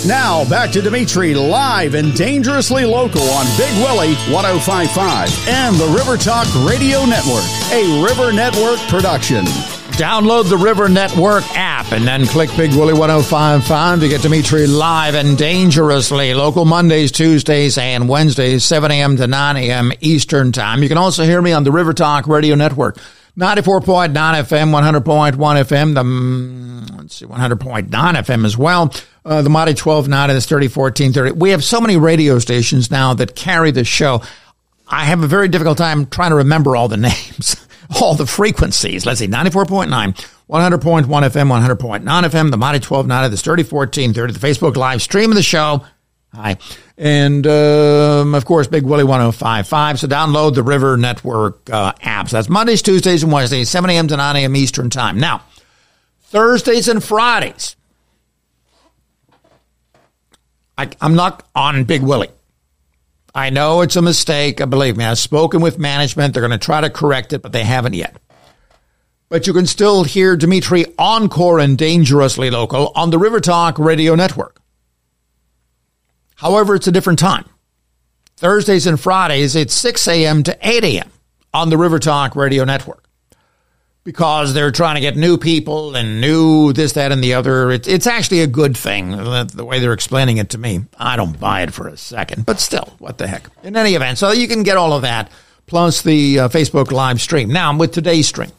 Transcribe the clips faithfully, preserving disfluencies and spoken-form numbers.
Now, back to Dimitri live and dangerously local on Big Willie one oh five point five and the River Talk Radio Network, a River Network production. Download the River Network app and then click Big Willie one oh five point five to get Dimitri live and dangerously local Mondays, Tuesdays, and Wednesdays, seven a.m. to nine a.m. Eastern Time. You can also hear me on the River Talk Radio Network, ninety-four point nine F M, one hundred point one F M, the, let's see, one hundred point nine F M as well. Uh, the Mighty twelve ninety, the thirty fourteen thirty. We have so many radio stations now that carry the show. I have a very difficult time trying to remember all the names, all the frequencies. Let's see, ninety-four point nine, one hundred point one F M, one hundred point nine F M, the Mighty twelve ninety, the thirty fourteen thirty, the Facebook live stream of the show. Hi. And, um, of course, Big Willie one oh five point five. So download the River Network uh, apps. That's Mondays, Tuesdays, and Wednesdays, seven a.m. to nine a.m. Eastern Time. Now, Thursdays and Fridays, I, I'm not on Big Willie. I know it's a mistake. Believe me, I've spoken with management. They're going to try to correct it, but they haven't yet. But you can still hear Dimitri Encore and Dangerously Local on the River Talk Radio Network. However, it's a different time. Thursdays and Fridays, it's six a.m. to eight a.m. on the River Talk Radio Network. Because they're trying to get new people and new this, that, and the other. It's, it's actually a good thing, the way they're explaining it to me. I don't buy it for a second, but still, what the heck. In any event, so you can get all of that, plus the uh, Facebook live stream. Now, with today's stream,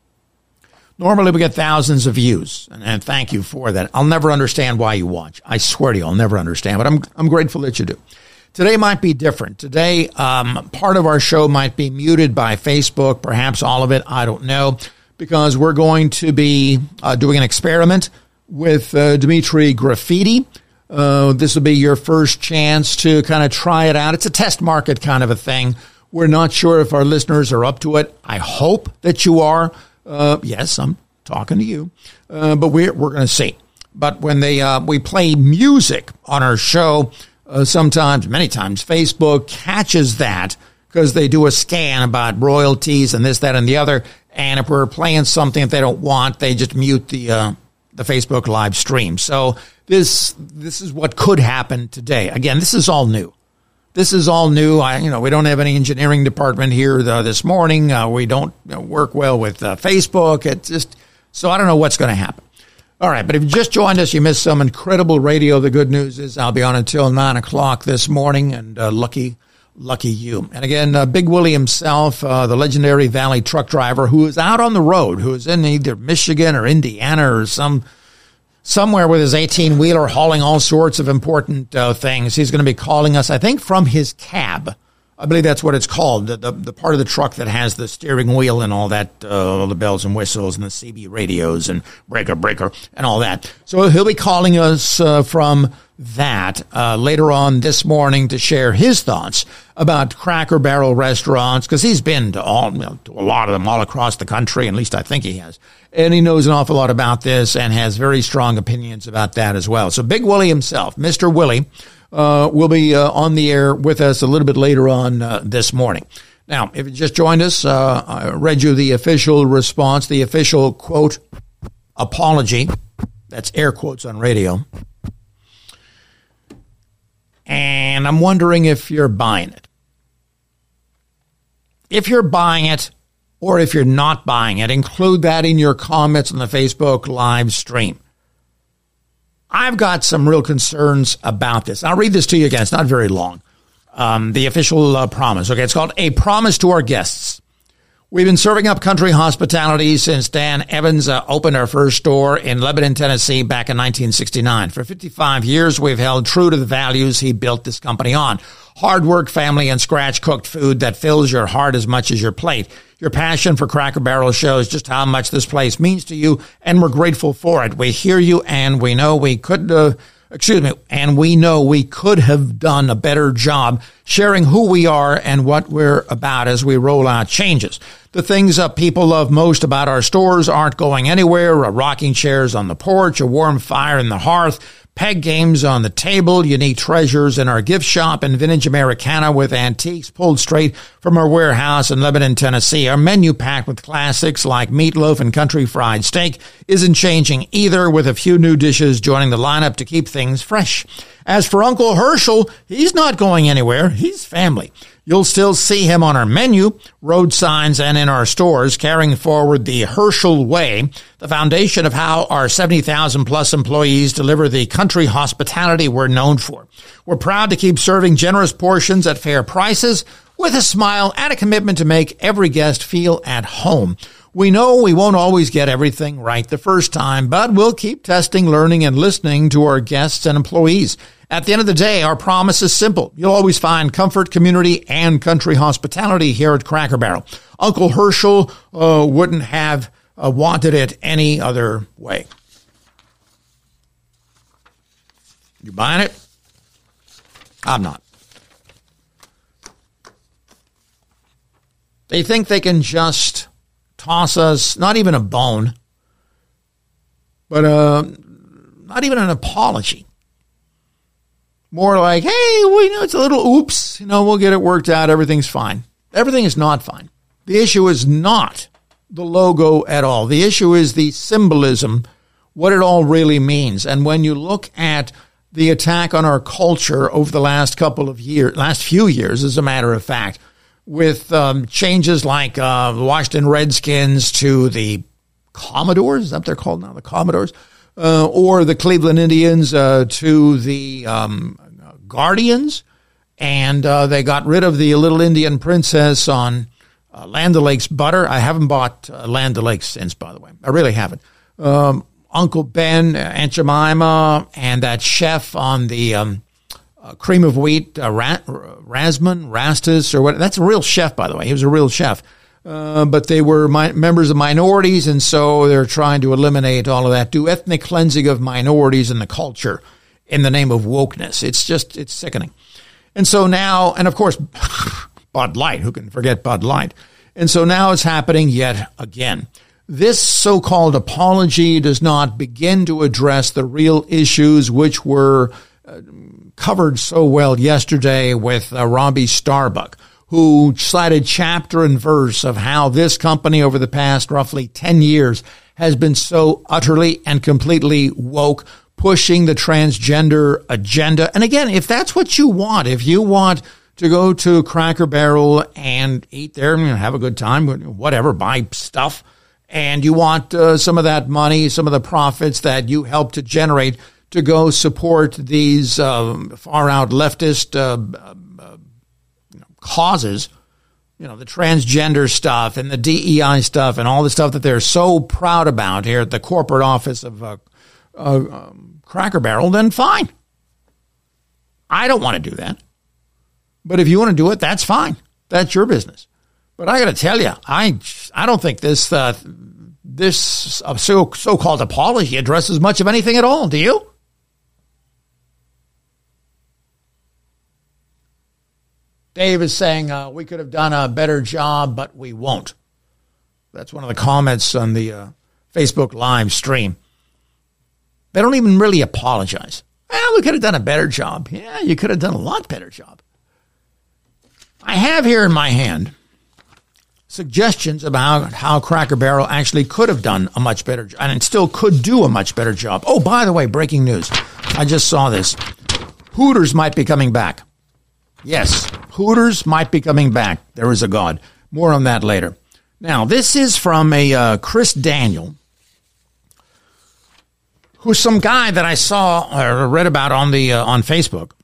normally we get thousands of views, and, and thank you for that. I'll never understand why you watch. I swear to you, I'll never understand, but I'm I'm grateful that you do. Today might be different. Today, um, part of our show might be muted by Facebook, perhaps all of it, I don't know. Because we're going to be uh, doing an experiment with uh, Dimitri Graffiti. Uh, this will be your first chance to kind of try it out. It's a test market kind of a thing. We're not sure if our listeners are up to it. I hope that you are. Uh, yes, I'm talking to you. Uh, but we're, we're going to see. But when they uh, we play music on our show, uh, sometimes, many times, Facebook catches that because they do a scan about royalties and this, that, and the other. And if we're playing something that they don't want, they just mute the uh, the Facebook live stream. So this this is what could happen today. Again, this is all new. This is all new. I, you know, we don't have any engineering department here uh, this morning. Uh, we don't you know, work well with uh, Facebook. It's just so I don't know what's going to happen. All right, but if you just joined us, you missed some incredible radio. The good news is I'll be on until nine o'clock this morning, and uh, lucky. Lucky you. And again, uh, Big Willie himself, uh, the legendary Valley truck driver who is out on the road, who is in either Michigan or Indiana or some somewhere with his eighteen-wheeler hauling all sorts of important uh, things. He's going to be calling us, I think, from his cab. I believe that's what it's called, the, the, the part of the truck that has the steering wheel and all that, uh, all the bells and whistles and the C B radios and breaker, breaker, and all that. So he'll be calling us uh, from that uh, later on this morning to share his thoughts about Cracker Barrel restaurants, because he's been to all, you know, to a lot of them all across the country, at least I think he has. And he knows an awful lot about this and has very strong opinions about that as well. So Big Willie himself, Mister Willie, uh, will be uh, on the air with us a little bit later on uh, this morning. Now, if you just joined us, uh, I read you the official response, the official, quote, apology. That's air quotes on radio. And I'm wondering if you're buying it. If you're buying it, or if you're not buying it, include that in your comments on the Facebook live stream. I've got some real concerns about this. I'll read this to you again. It's not very long. Um, the official uh, promise. Okay, it's called A Promise to Our Guests. We've been serving up country hospitality since Dan Evans uh, opened our first store in Lebanon, Tennessee back in nineteen sixty-nine. For fifty-five years, we've held true to the values he built this company on. Hard work, family, and scratch-cooked food that fills your heart as much as your plate. Your passion for Cracker Barrel shows just how much this place means to you, and we're grateful for it. We hear you, and we know we could... Uh, Excuse me, and we know we could have done a better job sharing who we are and what we're about as we roll out changes. The things that people love most about our stores aren't going anywhere. A rocking chairs on the porch, a warm fire in the hearth, peg games on the table, unique treasures in our gift shop, and vintage Americana with antiques pulled straight from our warehouse in Lebanon, Tennessee. Our menu packed with classics like meatloaf and country fried steak isn't changing either, with a few new dishes joining the lineup to keep things fresh. As for Uncle Herschel, he's not going anywhere. He's family. You'll still see him on our menu, road signs, and in our stores, carrying forward the Herschel Way, the foundation of how our seventy thousand plus employees deliver the country hospitality we're known for. We're proud to keep serving generous portions at fair prices with a smile and a commitment to make every guest feel at home. We know we won't always get everything right the first time, but we'll keep testing, learning, and listening to our guests and employees. At the end of the day, our promise is simple. You'll always find comfort, community, and country hospitality here at Cracker Barrel. Uncle Herschel uh, wouldn't have uh, wanted it any other way. You buying it? I'm not. They think they can just toss us, not even a bone, but uh, not even an apology. More like, hey, we know it's a little oops, you know, we'll get it worked out, everything's fine. Everything is not fine. The issue is not the logo at all. The issue is the symbolism, what it all really means. And when you look at the attack on our culture over the last couple of years, last few years, as a matter of fact, with um, changes like uh, the Washington Redskins to the Commodores, is that what they're called now, the Commodores, uh, or the Cleveland Indians uh, to the um, Guardians, and uh, they got rid of the Little Indian Princess on uh, Land O'Lakes butter. I haven't bought uh, Land O'Lakes since, by the way. I really haven't. Um, Uncle Ben, Aunt Jemima, and that chef on the um, uh, cream of wheat, uh, Ra- Rasman, Rastus, or what? That's a real chef, by the way. He was a real chef. Uh, but they were mi- members of minorities, and so they're trying to eliminate all of that, do ethnic cleansing of minorities in the culture in the name of wokeness. It's just, it's sickening. And so now, and of course, Bud Light, who can forget Bud Light? And so now it's happening yet again. This so-called apology does not begin to address the real issues which were uh, covered so well yesterday with uh, Robbie Starbuck, who cited chapter and verse of how this company over the past roughly ten years has been so utterly and completely woke, pushing the transgender agenda. And again, if that's what you want, if you want to go to Cracker Barrel and eat there and have a good time, whatever, buy stuff, and you want uh, some of that money, some of the profits that you help to generate to go support these uh, far-out leftist uh, uh, you know, causes, you know, the transgender stuff and the D E I stuff and all the stuff that they're so proud about here at the corporate office of uh, uh, um, Cracker Barrel, then fine. I don't want to do that. But if you want to do it, that's fine. That's your business. But I got to tell you, I I don't think this uh, this uh, so so-called apology addresses much of anything at all. Do you? Dave is saying uh, we could have done a better job, but we won't. That's one of the comments on the uh, Facebook live stream. They don't even really apologize. Well, we could have done a better job. Yeah, you could have done a lot better job. I have here in my hand suggestions about how Cracker Barrel actually could have done a much better job, and it still could do a much better job. Oh, by the way, breaking news. I just saw this. Hooters might be coming back. Yes, Hooters might be coming back. There is a God. More on that later. Now, this is from a uh, Chris Daniel, who's some guy that I saw or read about on the uh, on Facebook.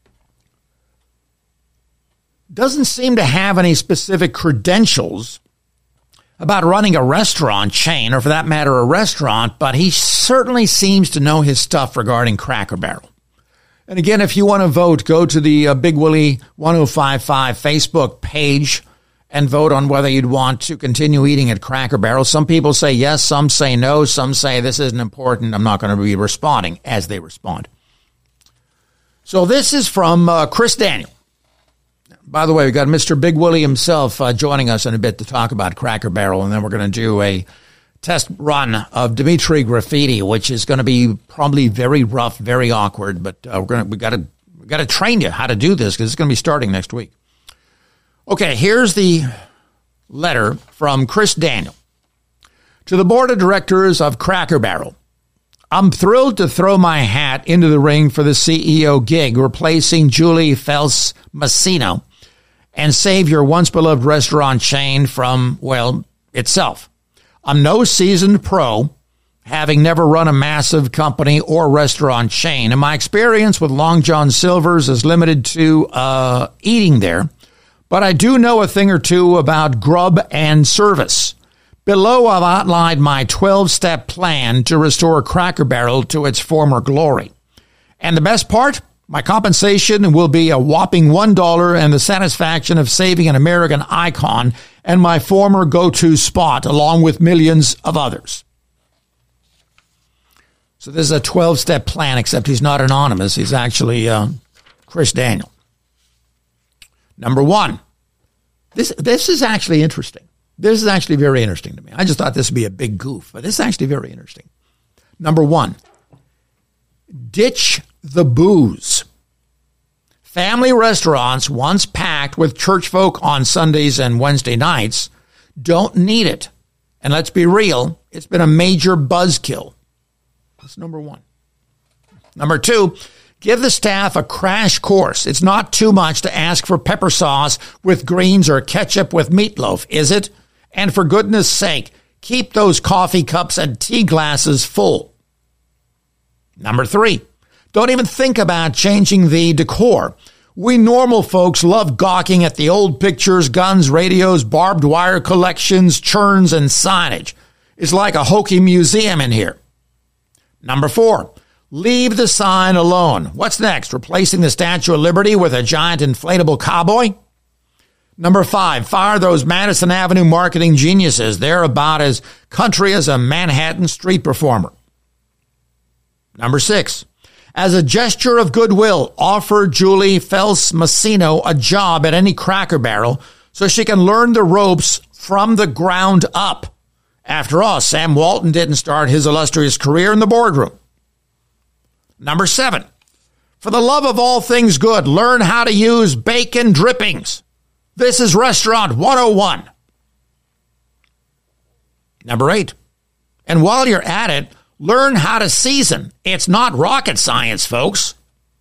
Doesn't seem to have any specific credentials about running a restaurant chain, or for that matter, a restaurant, but he certainly seems to know his stuff regarding Cracker Barrel. And again, if you want to vote, go to the uh, Big Willie ten fifty-five Facebook page and vote on whether you'd want to continue eating at Cracker Barrel. Some people say yes, some say no, some say this isn't important, I'm not going to be responding as they respond. So this is from uh, Chris Daniel. By the way, we've got Mister Big Willie himself uh, joining us in a bit to talk about Cracker Barrel, and then we're going to do a test run of Dimitri Graffiti, which is going to be probably very rough, very awkward. But uh, we're gonna we got to we got to train you how to do this because it's going to be starting next week. Okay, here's the letter from Chris Daniel to the board of directors of Cracker Barrel. I'm thrilled to throw my hat into the ring for the C E O gig, replacing Julie Fels Massino, and save your once beloved restaurant chain from, well, itself. I'm no seasoned pro, having never run a massive company or restaurant chain, and my experience with Long John Silver's is limited to uh, eating there, but I do know a thing or two about grub and service. Below, I've outlined my twelve-step plan to restore Cracker Barrel to its former glory. And the best part? My compensation will be a whopping one dollar and the satisfaction of saving an American icon and my former go-to spot, along with millions of others. So this is a twelve-step plan, except he's not anonymous. He's actually uh, Chris Daniel. Number one, this this is actually interesting. This is actually very interesting to me. I just thought this would be a big goof, but this is actually very interesting. Number one, ditch the booze. Family restaurants, once packed with church folk on Sundays and Wednesday nights, don't need it. And let's be real, it's been a major buzzkill. That's number one. Number two, give the staff a crash course. It's not too much to ask for pepper sauce with greens or ketchup with meatloaf, is it? And for goodness sake, keep those coffee cups and tea glasses full. Number three, don't even think about changing the decor. We normal folks love gawking at the old pictures, guns, radios, barbed wire collections, churns, and signage. It's like a hokey museum in here. Number four, leave the sign alone. What's next? Replacing the Statue of Liberty with a giant inflatable cowboy? Number five, fire those Madison Avenue marketing geniuses. They're about as country as a Manhattan street performer. Number six, as a gesture of goodwill, offer Julie Fels Massino a job at any Cracker Barrel so she can learn the ropes from the ground up. After all, Sam Walton didn't start his illustrious career in the boardroom. Number seven, for the love of all things good, learn how to use bacon drippings. This is Restaurant one oh one. Number eight, and while you're at it, learn how to season. It's not rocket science, folks.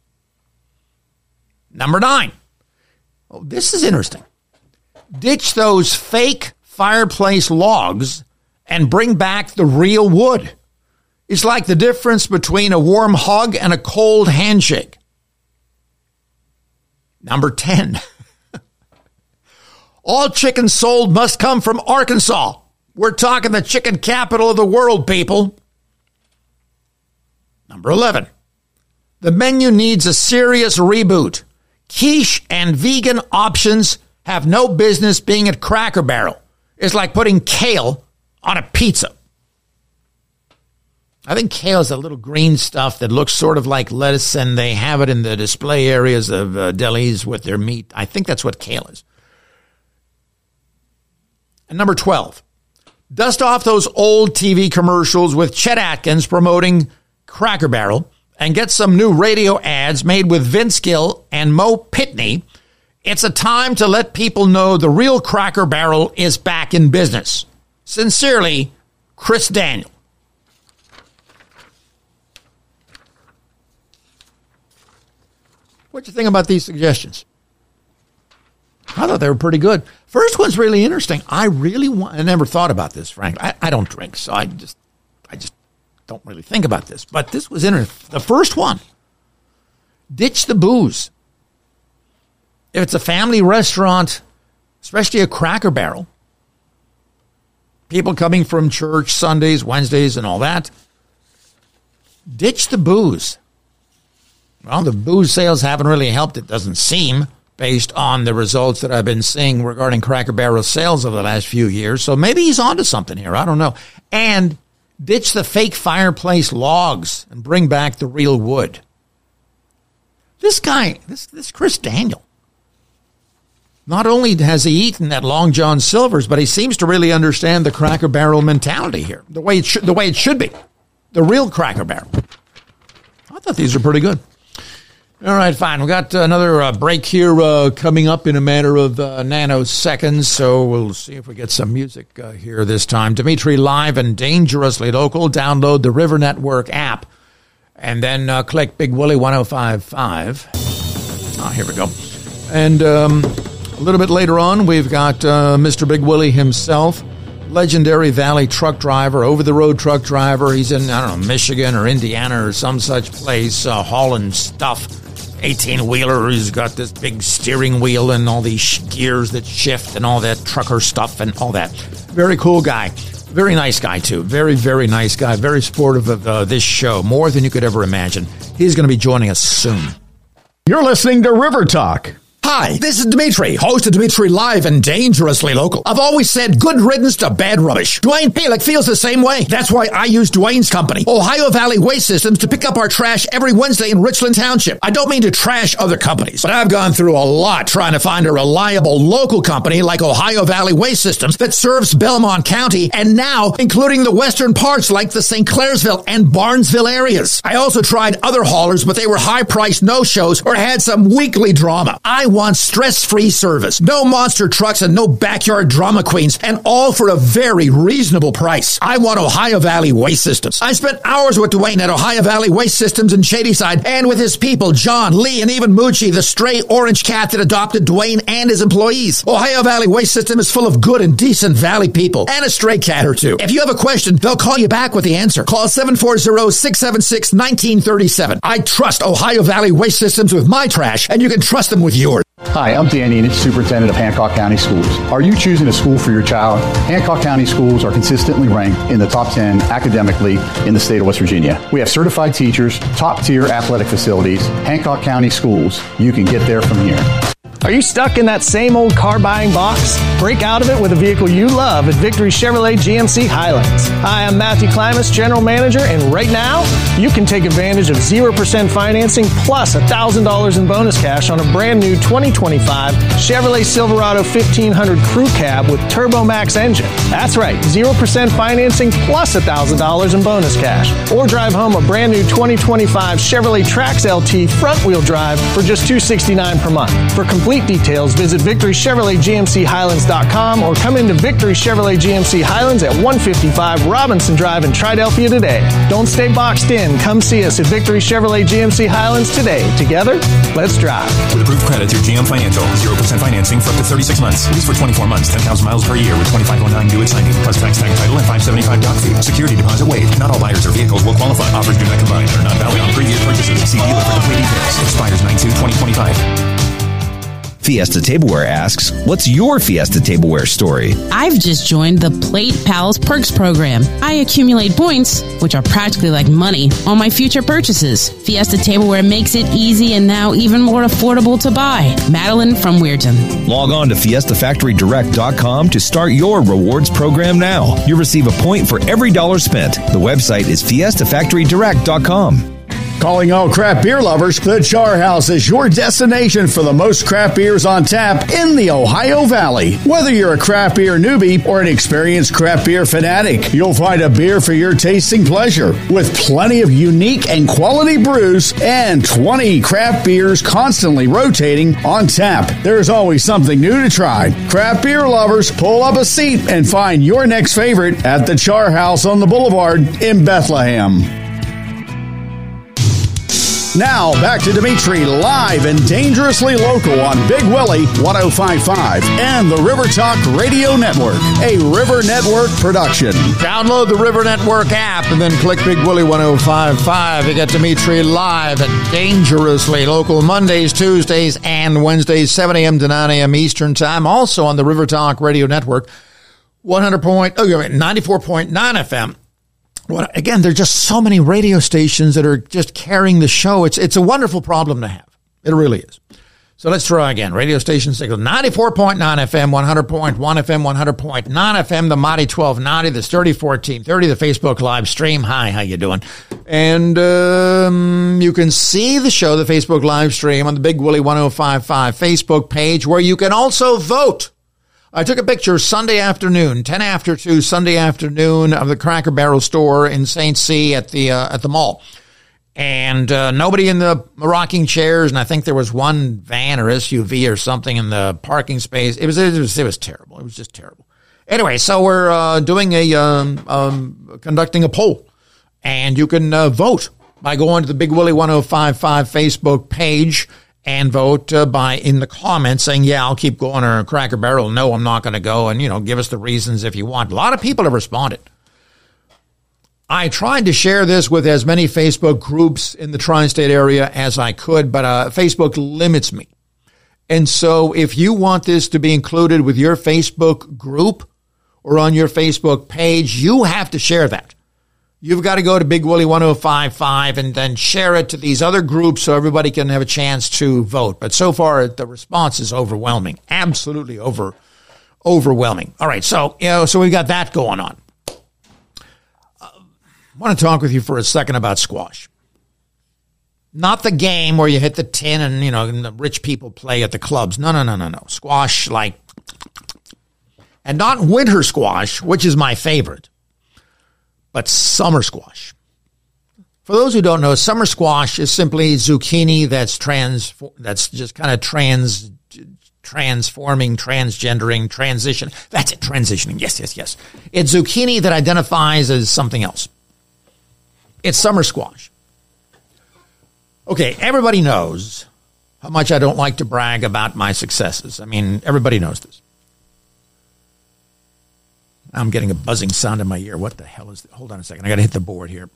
Number nine. Oh, this is interesting. Ditch those fake fireplace logs and bring back the real wood. It's like the difference between a warm hug and a cold handshake. Number ten. All chicken sold must come from Arkansas. We're talking the chicken capital of the world, people. Number eleven. The menu needs a serious reboot. Quiche and vegan options have no business being at Cracker Barrel. It's like putting kale on a pizza. I think kale is a little green stuff that looks sort of like lettuce, and they have it in the display areas of uh, delis with their meat. I think that's what kale is. And number twelve. Dust off those old T V commercials with Chet Atkins promoting Cracker Barrel and get some new radio ads made with Vince Gill and Mo Pitney. It's a time to let people know the real Cracker Barrel is back in business. Sincerely, Chris Daniel. What do you think about these suggestions? I thought they were pretty good. First one's really interesting. I really want, I never thought about this, frankly. I, I don't drink, so I just, I just don't really think about this. But this was interesting. The first one, ditch the booze. If it's a family restaurant, especially a Cracker Barrel, people coming from church Sundays, Wednesdays, and all that, ditch the booze. Well, the booze sales haven't really helped, it doesn't seem, based on the results that I've been seeing regarding Cracker Barrel sales over the last few years. So maybe he's onto something here. I don't know. And ditch the fake fireplace logs and bring back the real wood. This guy, this this Chris Daniel, not only has he eaten at Long John Silver's, but he seems to really understand the Cracker Barrel mentality here, the way it should, the way it should be, the real Cracker Barrel. I thought these are pretty good. All right, fine. We got another uh, break here uh, coming up in a matter of uh, nanoseconds, so we'll see if we get some music uh, here this time. Dimitri live and dangerously local. Download the River Network app, and then uh, click Big Willie one oh five point five. Ah, here we go. And um, a little bit later on, we've got uh, Mister Big Willie himself, legendary Valley truck driver, over-the-road truck driver. He's in, I don't know, Michigan or Indiana or some such place, uh, hauling stuff. eighteen-wheeler, he's got this big steering wheel and all these sh- gears that shift and all that trucker stuff and all that. Very cool guy. Very nice guy, too. Very, very nice guy. Very supportive of uh, this show, more than you could ever imagine. He's going to be joining us soon. You're listening to River Talk. Hi, this is Dimitri, host of Dimitri Live and Dangerously Local. I've always said good riddance to bad rubbish. Dwayne Palick feels the same way. That's why I use Dwayne's company, Ohio Valley Waste Systems, to pick up our trash every Wednesday in Richland Township. I don't mean to trash other companies, but I've gone through a lot trying to find a reliable local company like Ohio Valley Waste Systems that serves Belmont County and now including the western parts like the Saint Clairsville and Barnesville areas. I also tried other haulers, but they were high-priced no-shows or had some weekly drama. I want stress-free service, no monster trucks and no backyard drama queens, and all for a very reasonable price. I want Ohio Valley Waste Systems. I spent hours with Dwayne at Ohio Valley Waste Systems in Shadyside and with his people, John, Lee, and even Moochie, the stray orange cat that adopted Dwayne and his employees. Ohio Valley Waste System is full of good and decent Valley people and a stray cat or two. If you have a question, they'll call you back with the answer. Call seven four zero, six seven six, one nine three seven. I trust Ohio Valley Waste Systems with my trash, and you can trust them with yours. Hi, I'm Danny Enid, Superintendent of Hancock County Schools. Are you choosing a school for your child? Hancock County Schools are consistently ranked in the top ten academically in the state of West Virginia. We have certified teachers, top-tier athletic facilities. Hancock County Schools. You can get there from here. Are you stuck in that same old car buying box? Break out of it with a vehicle you love at Victory Chevrolet G M C Highlands. Hi, I'm Matthew Klimas, General Manager, and right now, you can take advantage of zero percent financing plus one thousand dollars in bonus cash on a brand new twenty twenty-five Chevrolet Silverado fifteen hundred Crew Cab with Turbo Max engine. That's right, zero percent financing plus one thousand dollars in bonus cash. Or drive home a brand new twenty twenty-five Chevrolet Trax L T front-wheel drive for just two hundred sixty-nine dollars per month. For complete details, visit Victory Chevrolet G M C Highlands dot com or come into Victory Chevrolet G M C Highlands at one fifty-five Robinson Drive in Triadelphia today. Don't stay boxed in. Come see us at Victory Chevrolet G M C Highlands today. Together, let's drive. With approved credit through G M Financial, zero percent financing for up to thirty-six months. Lease for twenty-four months, ten thousand miles per year with twenty-five oh nine due at signing. Plus tax, tag title, and five seventy-five doc fee. Security deposit waived. Not all buyers or vehicles will qualify. Offers do not combine. Are not valid on previous purchases. See dealer for complete details. Expires nine two twenty twenty-five. Fiesta Tableware asks, what's your Fiesta Tableware story? I've just joined the Plate Pals Perks program. I accumulate points, which are practically like money, on my future purchases. Fiesta Tableware makes it easy and now even more affordable to buy. Madeline from Weirton. Log on to Fiesta Factory Direct dot com to start your rewards program now. You'll receive a point for every dollar spent. The website is Fiesta Factory Direct dot com. Calling all craft beer lovers, the Char House is your destination for the most craft beers on tap in the Ohio Valley. Whether you're a craft beer newbie or an experienced craft beer fanatic, you'll find a beer for your tasting pleasure. With plenty of unique and quality brews and twenty craft beers constantly rotating on tap, there's always something new to try. Craft beer lovers, pull up a seat and find your next favorite at the Char House on the Boulevard in Bethlehem. Now, back to Dimitri live and dangerously local on Big Willie one oh five point five and the River Talk Radio Network, a River Network production. Download the River Network app and then click Big Willie one oh five point five. You get Dimitri live and dangerously local Mondays, Tuesdays, and Wednesdays, seven a.m. to nine a.m. Eastern Time. Also on the River Talk Radio Network, one hundred point, oh, ninety-four point nine F M. Well, again, there are just so many radio stations that are just carrying the show. It's it's a wonderful problem to have. It really is. So let's try again. Radio station signal ninety-four point nine F M, one hundred point one F M, one hundred point nine F M, the Mighty twelve ninety, the Sturdy fourteen thirty, the Facebook live stream. Hi, how you doing? And um, you can see the show, the Facebook live stream, on the Big Willie ten fifty-five Facebook page, where you can also vote. I took a picture Sunday afternoon, ten after two Sunday afternoon, of the Cracker Barrel store in Saint C at the uh, at the mall. And uh, nobody in the rocking chairs, and I think there was one van or S U V or something in the parking space. It was it was, it was terrible. It was just terrible. Anyway, so we're uh, doing a um, um, conducting a poll, and you can uh, vote by going to the Big Willie ten fifty-five Facebook page and vote uh, by in the comments saying, "Yeah, I'll keep going," or "Cracker Barrel, no, I'm not going to go," and you know, give us the reasons if you want. A lot of people have responded. I tried to share this with as many Facebook groups in the tri-state area as I could, but uh, Facebook limits me. And so if you want this to be included with your Facebook group or on your Facebook page, you have to share that. You've got to go to Big Willie ten fifty-five and then share it to these other groups so everybody can have a chance to vote. But so far, the response is overwhelming, absolutely over, overwhelming. All right, so you know, so we've got that going on. I want to talk with you for a second about squash. Not the game where you hit the tin and, you know, and the rich people play at the clubs. No, no, no, no, no. Squash like, and not winter squash, which is my favorite, but summer squash. For those who don't know, summer squash is simply zucchini that's trans, that's just kind of trans, transforming, transgendering, transition. That's it, transitioning. Yes, yes, yes. It's zucchini that identifies as something else. It's summer squash. Okay, everybody knows how much I don't like to brag about my successes. I mean, everybody knows this. I'm getting a buzzing sound in my ear. What the hell is that? Hold on a second. I got to hit the board here.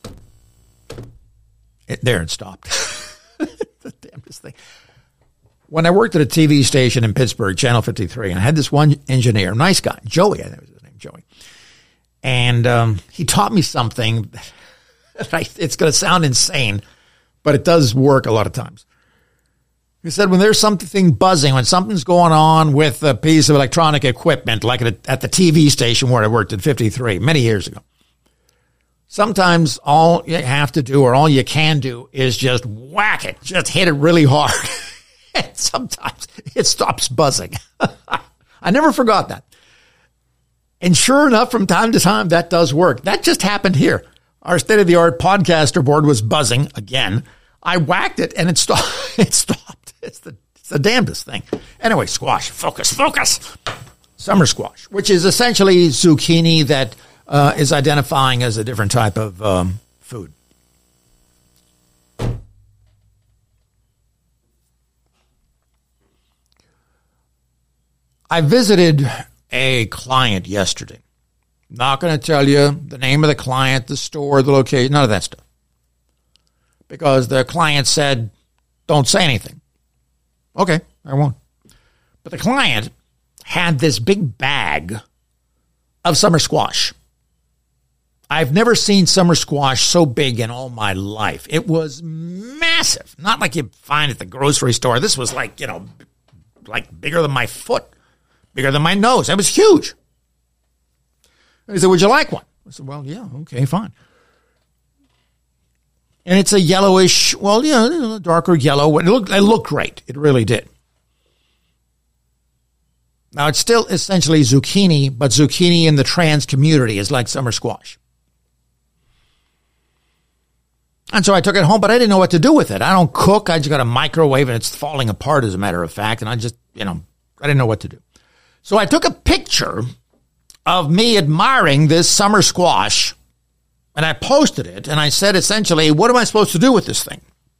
It, there, it stopped. The damnedest thing. When I worked at a T V station in Pittsburgh, Channel fifty-three, and I had this one engineer, nice guy, Joey, I think was his name, Joey. And um, he taught me something. It's going to sound insane, but it does work a lot of times. He said when there's something buzzing, when something's going on with a piece of electronic equipment, like at, a, at the T V station where I worked at fifty-three many years ago, sometimes all you have to do or all you can do is just whack it, just hit it really hard. And sometimes it stops buzzing. I never forgot that. And sure enough, from time to time, that does work. That just happened here. Our state-of-the-art podcaster board was buzzing again. I whacked it, and it stopped. It stopped. It's the, it's the damnedest thing. Anyway, squash. Focus, focus. Summer squash, which is essentially zucchini that uh, is identifying as a different type of um, food. I visited a client yesterday. Not going to tell you the name of the client, the store, the location, none of that stuff. Because the client said, don't say anything. Okay, I won't. But the client had this big bag of summer squash. I've never seen summer squash so big in all my life. It was massive. Not like you find at the grocery store. This was like, you know, like bigger than my foot, bigger than my nose. It was huge. He said, would you like one? I said, well, yeah, okay, fine. And it's a yellowish, well, yeah, darker yellow. It looked, it looked great. It really did. Now, it's still essentially zucchini, but zucchini in the trans community is like summer squash. And so I took it home, but I didn't know what to do with it. I don't cook. I just got a microwave, and it's falling apart, as a matter of fact. And I just, you know, I didn't know what to do. So I took a picture of me admiring this summer squash, and I posted it, and I said, essentially, what am I supposed to do with this thing?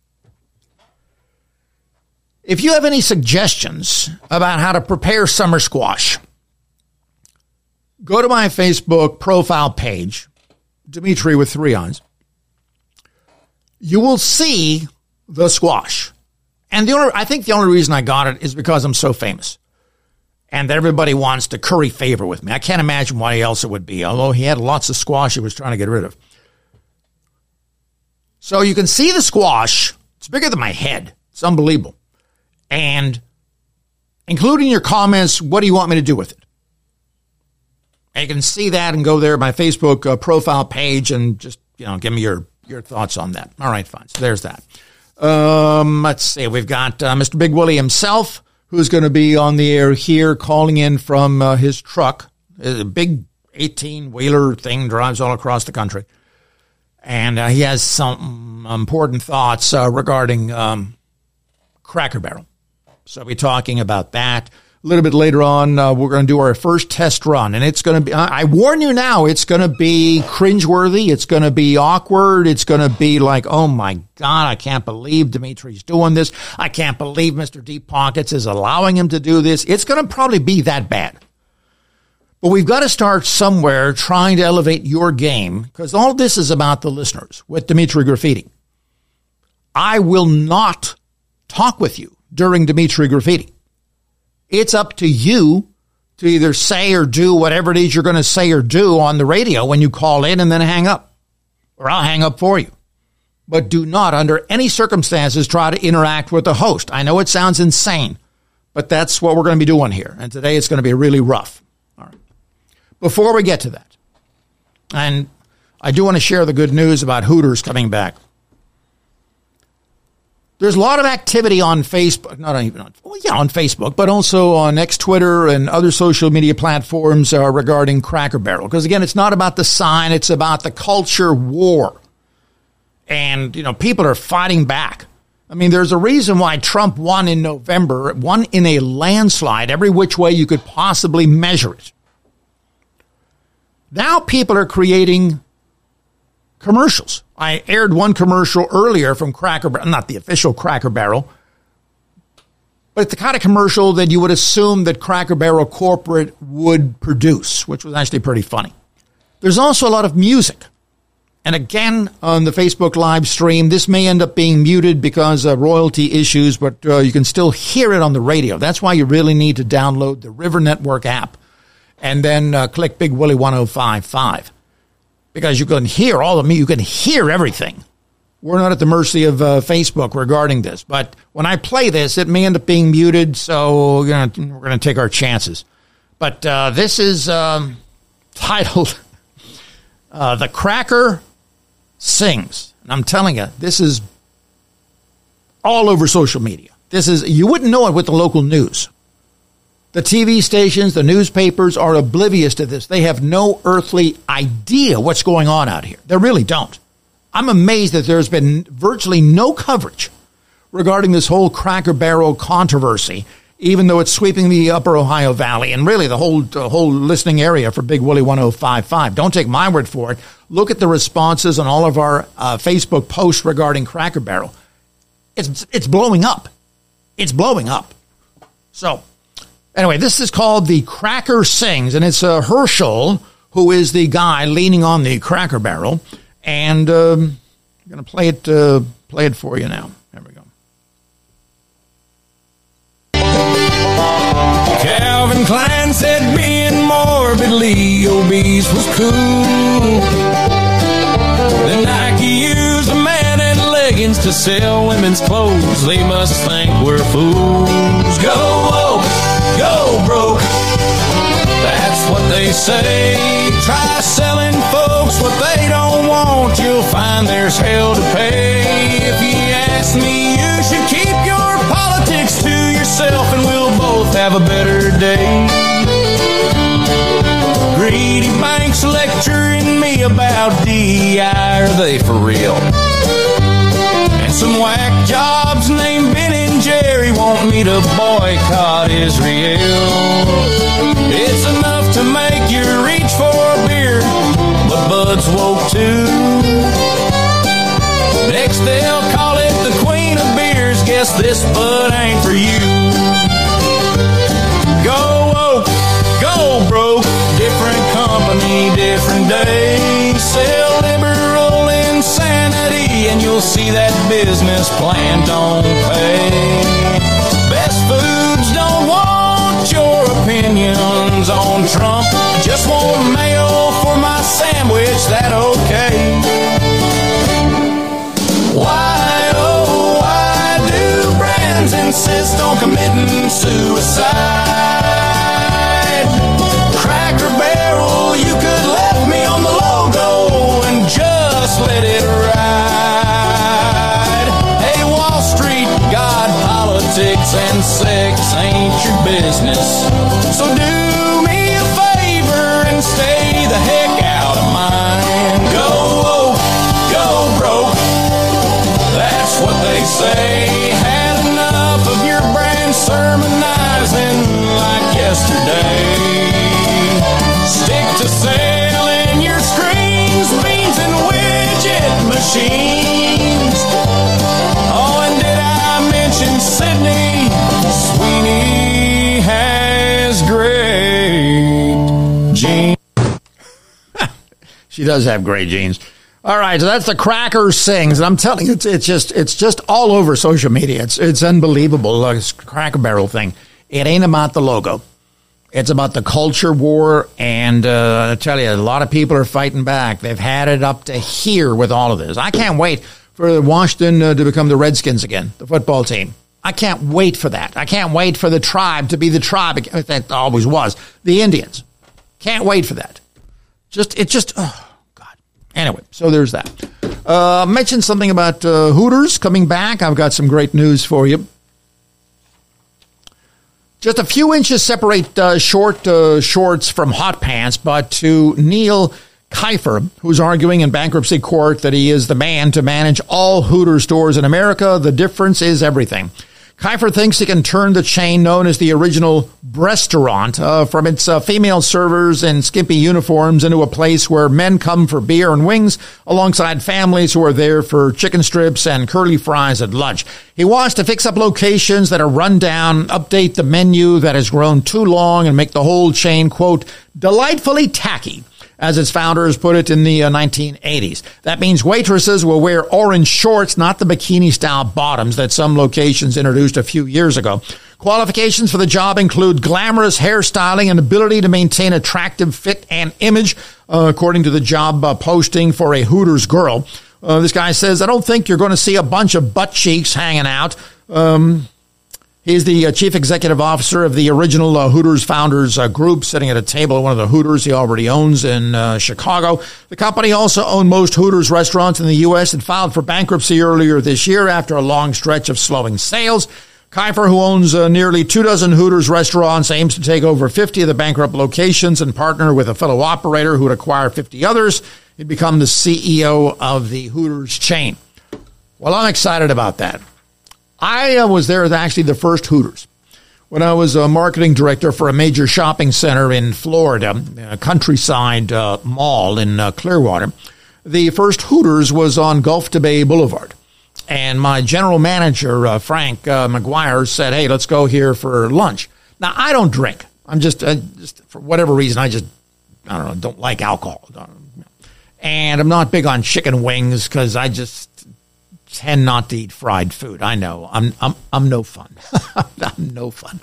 If you have any suggestions about how to prepare summer squash, go to my Facebook profile page, Dimitri with three I's. You will see the squash. And the only, I think the only reason I got it is because I'm so famous. And everybody wants to curry favor with me. I can't imagine why else it would be, although he had lots of squash he was trying to get rid of. So you can see the squash. It's bigger than my head. It's unbelievable. And including your comments. What do you want me to do with it? And you can see that and go there to my Facebook uh, profile page and just, you know, give me your, your thoughts on that. All right, fine. So there's that. Um, let's see. We've got uh, Mister Big Willie himself, who's going to be on the air here, calling in from uh, his truck. A big eighteen-wheeler thing, drives all across the country. And uh, he has some important thoughts uh, regarding um, Cracker Barrel. So we'll be talking about that. A little bit later on, uh, we're going to do our first test run. And it's going to be, I, I warn you now, it's going to be cringeworthy. It's going to be awkward. It's going to be like, oh my God, I can't believe Dimitri's doing this. I can't believe Mister Deep Pockets is allowing him to do this. It's going to probably be that bad. But we've got to start somewhere trying to elevate your game, because all this is about the listeners with Dimitri Graffiti. I will not talk with you during Dimitri Graffiti. It's up to you to either say or do whatever it is you're going to say or do on the radio when you call in and then hang up. Or I'll hang up for you. But do not, under any circumstances, try to interact with the host. I know it sounds insane, but that's what we're going to be doing here. And today it's going to be really rough. All right. Before we get to that, and I do want to share the good news about Hooters coming back. There's a lot of activity on Facebook, not even on, well, yeah, on Facebook, but also on X, Twitter, and other social media platforms uh, regarding Cracker Barrel. Because, again, it's not about the sign. It's about the culture war. And, you know, people are fighting back. I mean, there's a reason why Trump won in November, won in a landslide, every which way you could possibly measure it. Now people are creating commercials. I aired one commercial earlier from Cracker Barrel, not the official Cracker Barrel, but it's the kind of commercial that you would assume that Cracker Barrel corporate would produce, which was actually pretty funny. There's also a lot of music. And again, on the Facebook live stream, this may end up being muted because of royalty issues, but uh, you can still hear it on the radio. That's why you really need to download the River Network app and then uh, click Big Willie ten fifty-five. Because you can hear all of me, you can hear everything. We're not at the mercy of uh, Facebook regarding this. But when I play this, it may end up being muted, so we're going we're going to take our chances. But uh, this is um, titled uh, The Cracker Sings. And I'm telling you, this is all over social media. This is, you wouldn't know it with the local news. The T V stations, the newspapers are oblivious to this. They have no earthly idea what's going on out here. They really don't. I'm amazed that there's been virtually no coverage regarding this whole Cracker Barrel controversy, even though it's sweeping the upper Ohio Valley and really the whole the whole listening area for Big Willie ten fifty-five. Don't take my word for it. Look at the responses on all of our uh, Facebook posts regarding Cracker Barrel. It's it's blowing up. It's blowing up. So, anyway, this is called The Cracker Sings, and it's uh, Herschel, who is the guy leaning on the Cracker Barrel, and um, I'm going to play it uh, play it for you now. There we go. Calvin Klein said being morbidly obese was cool. Then Nike used a man in leggings to sell women's clothes. They must think we're fools. Go woke, go broke. That's what they say. Try selling folks what they don't want. You'll find there's hell to pay. If you ask me, you should keep your politics to yourself and we'll both have a better day. Greedy banks lecturing me about D E I. Are they for real? And some whack jobs named Ben and Jerry want me to boycott Israel. It's enough to make you reach for a beer, but Bud's woke too. Next they'll call it the Queen of Beers. Guess this Bud ain't for you. Go woke, go broke. Different company, different day. Sell liberal insanity and you'll see that business plan don't pay. Best Foods don't want your opinions on Trump. Just want mayo for my sandwich, that okay? Why, oh, why do brands insist on committing suicide? sex ain't your business. So do me a favor and stay the heck out of mine. Go woke, go broke, that's what they say. Had enough of your brand sermonizing like yesterday. Stick to selling your screens, beans, and widget machines. Oh, and did I mention Sydney Sweeney has great jeans? She does have great genes. All right, so that's the Cracker Sings, and I'm telling you, it's, it's just it's just all over social media. It's it's unbelievable. Like this Cracker Barrel thing. It ain't about the logo. It's about the culture war, and uh, I tell you, a lot of people are fighting back. They've had it up to here with all of this. I can't wait for Washington uh, to become the Redskins again, the football team. I can't wait for that. I can't wait for the tribe to be the tribe that always was, the Indians. Can't wait for that. Just it just oh God. Anyway, so there's that. Uh, mentioned something about uh, Hooters coming back. I've got some great news for you. Just a few inches separate uh, short uh, shorts from hot pants, but to Neil Kiefer, who's arguing in bankruptcy court that he is the man to manage all Hooters stores in America, the difference is everything. Kiefer thinks he can turn the chain known as the original Breastaurant uh, from its uh, female servers in skimpy uniforms into a place where men come for beer and wings alongside families who are there for chicken strips and curly fries at lunch. He wants to fix up locations that are run down, update the menu that has grown too long, and make the whole chain, quote, delightfully tacky, as its founders put it in the uh, nineteen eighties. That means waitresses will wear orange shorts, not the bikini-style bottoms that some locations introduced a few years ago. Qualifications for the job include glamorous hairstyling and ability to maintain attractive fit and image, uh, according to the job uh, posting for a Hooters girl. Uh, this guy says, I don't think you're going to see a bunch of butt cheeks hanging out. Um... He's the uh, chief executive officer of the original uh, Hooters founders uh, group, sitting at a table at one of the Hooters he already owns in uh, Chicago. The company also owned most Hooters restaurants in the U S and filed for bankruptcy earlier this year after a long stretch of slowing sales. Kiefer, who owns uh, nearly two dozen Hooters restaurants, aims to take over fifty of the bankrupt locations and partner with a fellow operator who would acquire fifty others. He'd become the C E O of the Hooters chain. Well, I'm excited about that. I uh, was there as actually the first Hooters when I was a marketing director for a major shopping center in Florida, a Countryside uh, Mall in uh, Clearwater. The first Hooters was on Gulf to Bay Boulevard. And my general manager, uh, Frank uh, McGuire, said, hey, let's go here for lunch. Now, I don't drink. I'm just, uh, just for whatever reason, I just, I don't know, don't like alcohol. And I'm not big on chicken wings because I just tend not to eat fried food. I know. I'm I'm I'm no fun. I'm no fun.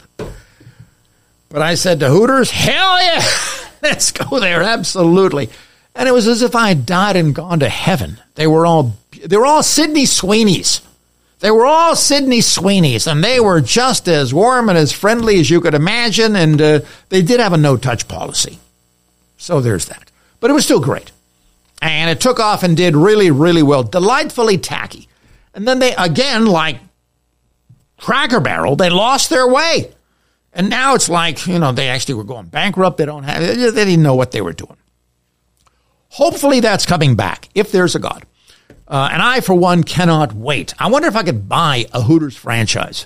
But I said to Hooters, hell yeah, let's go there. Absolutely. And it was as if I had died and gone to heaven. They were all they were all Sydney Sweeneys. They were all Sydney Sweeneys, and they were just as warm and as friendly as you could imagine, and uh, they did have a no-touch policy. So there's that. But it was still great. And it took off and did really, really well. Delightfully tacky. And then they, again, like Cracker Barrel, they lost their way. And now it's like, you know, they actually were going bankrupt. They don't have, they didn't know what they were doing. Hopefully that's coming back, if there's a God. Uh, and I, for one, cannot wait. I wonder if I could buy a Hooters franchise.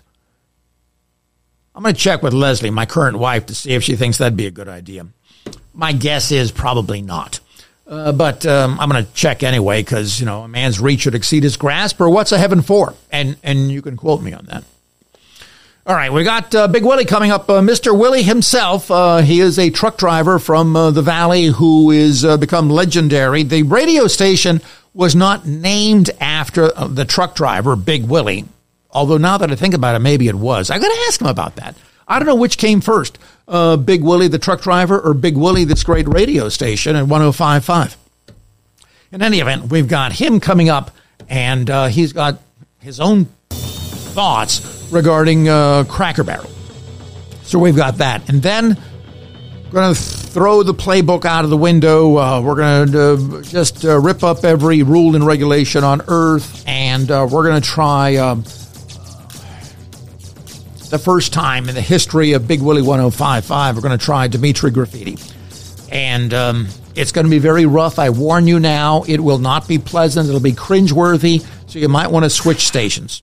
I'm going to check with Leslie, my current wife, to see if she thinks that'd be a good idea. My guess is probably not. Uh, but um, I'm going to check anyway because, you know, a man's reach should exceed his grasp, or what's a heaven for? And and you can quote me on that. All right, we got uh, Big Willie coming up. Uh, Mister Willie himself, uh, he is a truck driver from uh, the Valley who is uh, become legendary. The radio station was not named after uh, the truck driver, Big Willie, although now that I think about it, maybe it was. I got to ask him about that. I don't know which came first, uh, Big Willie, the truck driver, or Big Willie, this great radio station at one oh five point five. In any event, we've got him coming up, and uh, he's got his own thoughts regarding uh, Cracker Barrel. So we've got that. And then we're going to throw the playbook out of the window. Uh, we're going to uh, just uh, rip up every rule and regulation on Earth, and uh, we're going to try... Um, the first time in the history of Big Willie ten fifty-five, we're going to try Dimitri Graffiti. And um, it's going to be very rough. I warn you now, it will not be pleasant. It'll be cringeworthy, so you might want to switch stations.